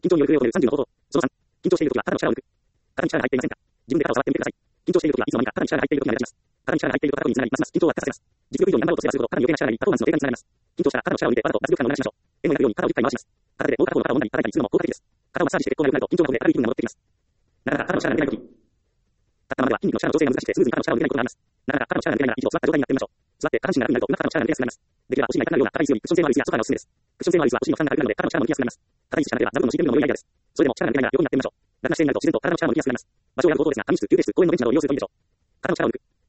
緊張による不要という30の方法。その3、緊張しているときは肩の力を抜く。肩に力が入っていませんか？自分で肩を触ってみてください。緊張しているときはいつの間にか肩に力が入っていることになります。肩に力が入っていると肩こりにつながり、ますます緊張を悪化させます。実力以上に頑張ろうとすればするほど肩に余計な力が入り、パフォーマンスの低下につながります。緊張したら肩の力を抜いてわざと脱力感を流しましょう。円を描くように肩を10回回します。片手でもう片方の肩を揉んだり叩いたりするのも効果的です。肩をマッサージして血行が良くなると緊張がほぐれ、軽い気分が戻ってきます。なかなか肩の力が抜けないとき。立ったままでは筋肉の力の調整が難しくてスムーズに肩の力を抜けないことがあります。なかなか肩の力が抜けないなら以上座った状態になってみましょう。座って下半身が楽になるとうまく肩の力が抜けやすくなります。できればお尻が痛くなるような硬い強いクッション性のある椅子やソファーがおすすめです。クッション性のある椅子はお尻の負担が軽くなるので肩の力も抜きやすくなります。硬い椅子しかなければ座布団の敷いてみるのも良いアイデアです。それでも力が抜けないなら横になってみましょう。楽な姿勢になると自然と体の力も抜きやすくなります。場所を選ぶ方法ですが、髪室、休憩室、公園のベンチなどを利用するといいでしょう。肩の力を抜く。